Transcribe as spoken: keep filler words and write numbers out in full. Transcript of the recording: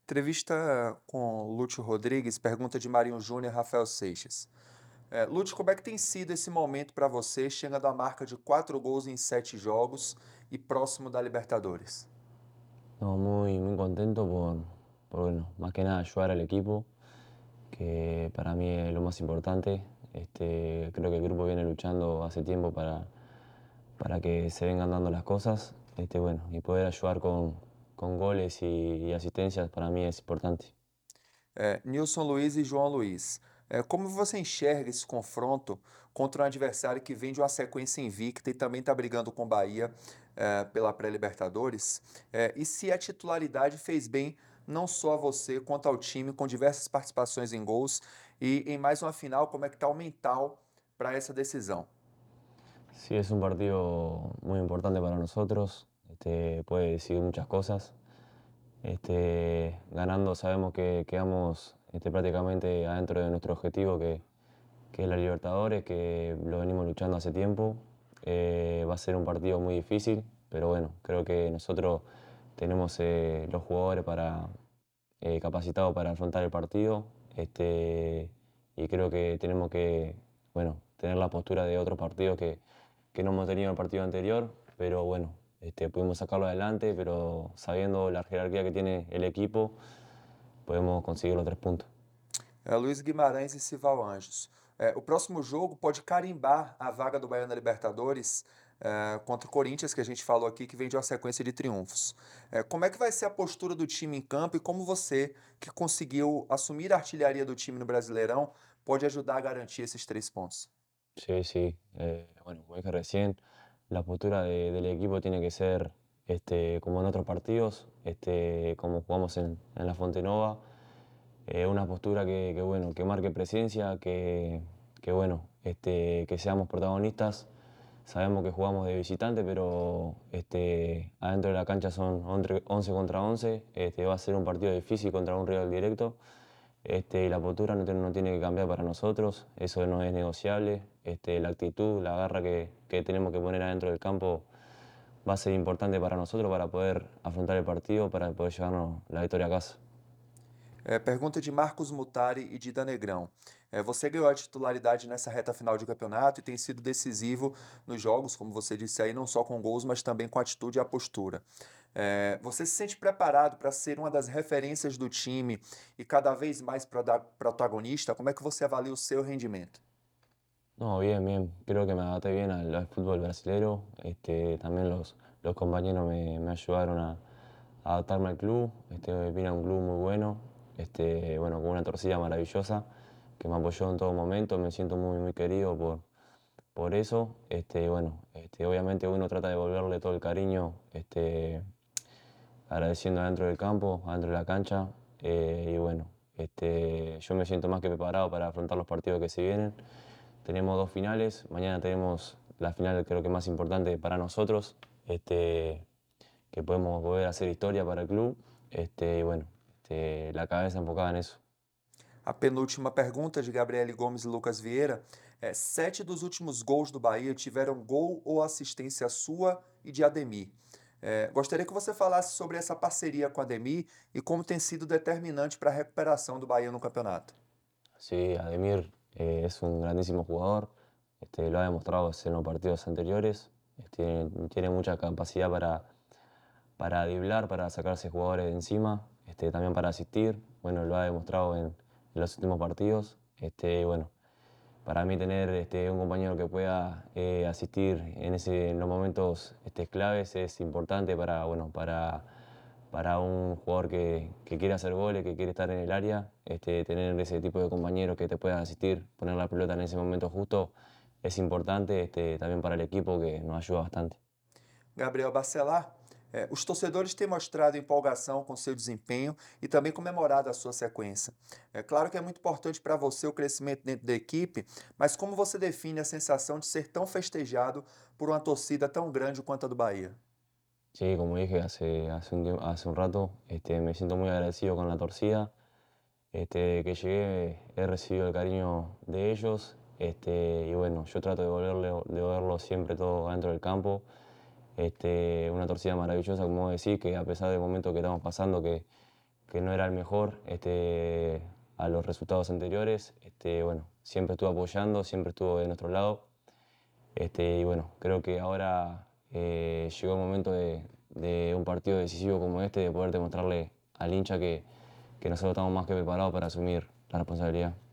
Entrevista com Lúcio Rodrigues, pergunta de Marinho Júnior e Rafael Seixas. Eh, Lúcio, como é que tem sido esse momento para você, chegando à marca de quatro gols em sete jogos e próximo da Libertadores? No, muy, muy contento por, por, bueno, más que nada ayudar al equipo, que para mí es lo más importante. Este, creo que el grupo viene luchando hace tiempo para, para que se vengan dando las cosas. Este, bueno, y poder ayudar con, con goles y, y asistencias para mí es importante. Eh, Nilson Luiz e João Luiz. Eh, como você enxerga esse confronto contra um adversário que vem de uma sequência invicta e também está brigando com o Bahia, eh, pela pré-Libertadores? Eh, e se a titularidade fez bem não só a você, quanto ao time, com diversas participações em gols e em mais uma final, como é que está o mental para essa decisão? Sí, es un partido muy importante para nosotros, este, puede decidir muchas cosas. Este, ganando sabemos que quedamos este, prácticamente adentro de nuestro objetivo, que, que es la Libertadores, que lo venimos luchando hace tiempo. Eh, va a ser un partido muy difícil, pero bueno, creo que nosotros tenemos eh, los jugadores para, eh, capacitados para afrontar el partido, este, y creo que tenemos que bueno, tener la postura de otros partidos que, que no hemos tenido en el partido anterior, pero bueno, este, pudimos sacarlo adelante, pero sabiendo la jerarquía que tiene el equipo, podemos conseguir los tres puntos. É, Luiz Guimarães e Sival Anjos. É, o próximo jogo pode carimbar a vaga do Bahia na Libertadores, é, contra o Corinthians, que a gente falou aqui, que vem de uma sequência de triunfos. É, como é que vai ser a postura do time em campo e como você, que conseguiu assumir a artilharia do time no Brasileirão, pode ajudar a garantir esses três pontos? Sí, sí. Eh, bueno, como dije recién, la postura de- del equipo tiene que ser este, como en otros partidos, este, como jugamos en, en la Fontenova. Eh, una postura que, que, bueno, que marque presencia, que, que, bueno, este, que seamos protagonistas. Sabemos que jugamos de visitante, pero este, adentro de la cancha son once once contra once. Este, va a ser un partido difícil contra un rival directo. Este, la postura no, tiene- no tiene que cambiar para nosotros, eso no es negociable. Este, la actitud, la garra que, que tenemos que poner adentro del campo va a ser importante para nosotros para poder afrontar el partido, para poder llevarnos la victoria a casa. É, pergunta de Marcos Mutari e Dida Negrão. É, você ganhou a titularidade nessa reta final de campeonato e tem sido decisivo nos jogos, como você disse aí, não só com gols, mas também com a atitude e a postura. É, você se sente preparado para ser uma das referências do time e cada vez mais proda- protagonista? Como é que você avalia o seu rendimento? No, bien, bien. Creo que me adapté bien al, al fútbol brasilero. Este, también los, los compañeros me, me ayudaron a, a adaptarme al club. Este, vine a un club muy bueno, este, bueno, con una torcida maravillosa que me apoyó en todo momento. Me siento muy, muy querido por, por eso. Este, bueno, este, obviamente uno trata de devolverle todo el cariño, este, agradeciendo adentro del campo, adentro de la cancha. Eh, y bueno, este, yo me siento más que preparado para afrontar los partidos que se vienen. Tenemos dos finales, mañana tenemos la final creo que más importante para nosotros, este, que podemos volver a hacer historia para el club. Este, y bueno, este, la cabeza enfocada en eso. A penúltima pergunta de Gabriele Gomes e Lucas Vieira é: sete dos últimos gols do Bahia tiveram gol ou assistência sua e de Ademir. É, gostaria que você falasse sobre essa parceria com a Ademir e como tem sido determinante para a recuperação do Bahia no campeonato. Sí, Ademir eh, es un grandísimo jugador, este, lo ha demostrado en los partidos anteriores, este, tiene mucha capacidad para, para driblar, para sacarse jugadores de encima, este, también para asistir, bueno, lo ha demostrado en, en los últimos partidos, este, y bueno, para mí tener este, un compañero que pueda eh, asistir en, ese, en los momentos este, claves es importante para, bueno, para, para un jugador que, que quiere hacer goles, que quiere estar en el área, este, tener ese tipo de compañeros que te puedan asistir, poner la pelota en ese momento justo, es importante este, también para el equipo que nos ayuda bastante. Gabriel Bacelar, é, os torcedores têm mostrado empolgação com seu desempenho e também comemorado a sua sequência. É claro que é muito importante para você o crescimento dentro da equipe, mas como você define a sensação de ser tão festejado por uma torcida tão grande quanto a do Bahia? Sí, como dije hace, hace un, tiemp- hace un rato, este, me siento muy agradecido con la torcida. Este, que llegué he recibido el cariño de ellos, este, y bueno, yo trato de devolverle, devolverlo siempre todo dentro del campo. Este, una torcida maravillosa, como vos decís, que a pesar del momento que estamos pasando, que, que no era el mejor este, a los resultados anteriores. Este, bueno, siempre estuvo apoyando, siempre estuvo de nuestro lado. Este, y bueno, creo que ahora eh, llegó el momento de, de un partido decisivo como este, de poder demostrarle al hincha que, que nosotros estamos más que preparados para asumir la responsabilidad.